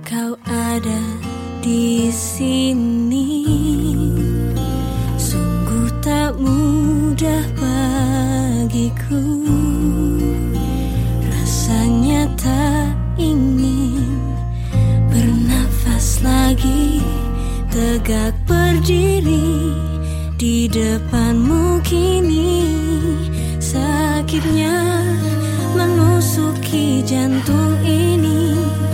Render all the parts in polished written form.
kau ada di sini. Sungguh tak mudah bagiku, rasanya tak ingin bernafas lagi, tegak berdiri di depanmu kini. Sakitnya menusuki jantung ini,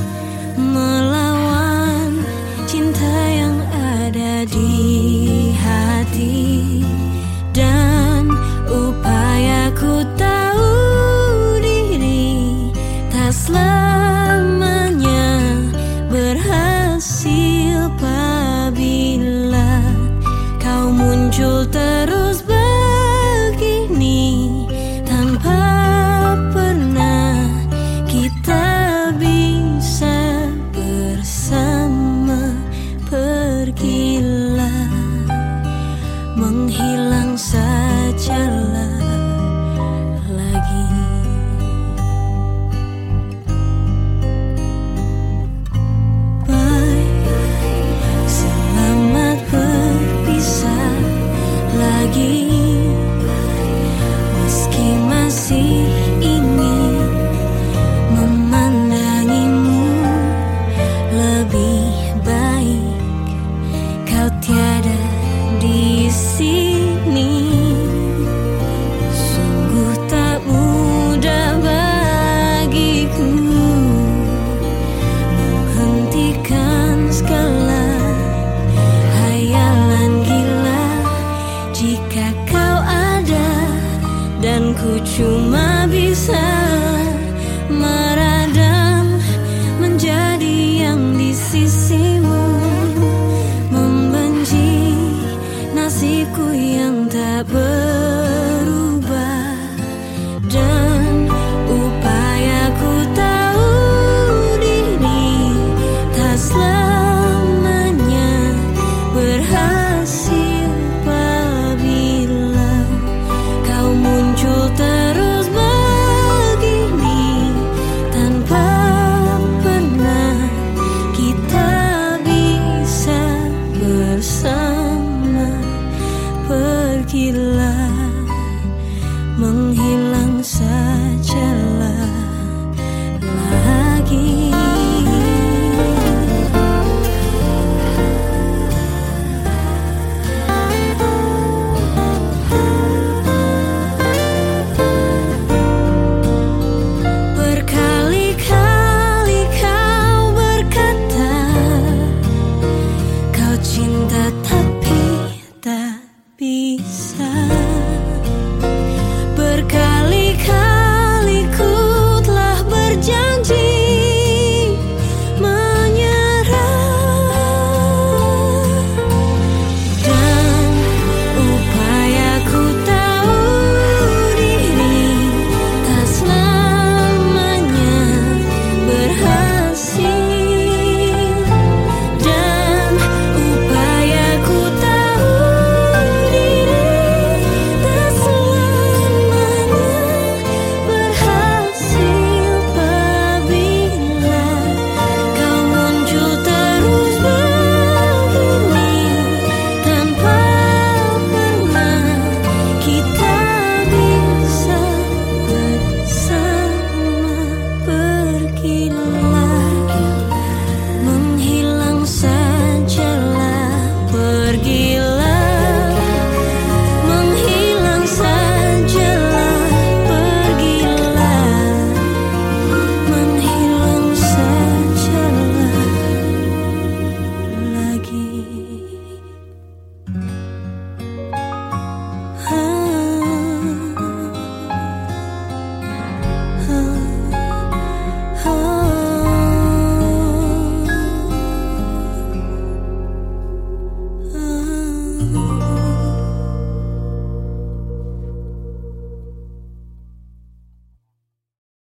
melawan cinta yang ada di hati. Dan upayaku tahu diri tak selamanya berhasil apabila kau muncul terus begini, tanpa pernah kita bisa bersama. Pergilah, menghilang sajalah lagi. Bye, selamat berpisah lagi. Meski masih ingin memandangimu, lebih baik kau tiada di sini. Sungguh tak mudah bagiku menghentikan segala hayalan gila. Jika kau ada dan ku cuma bisa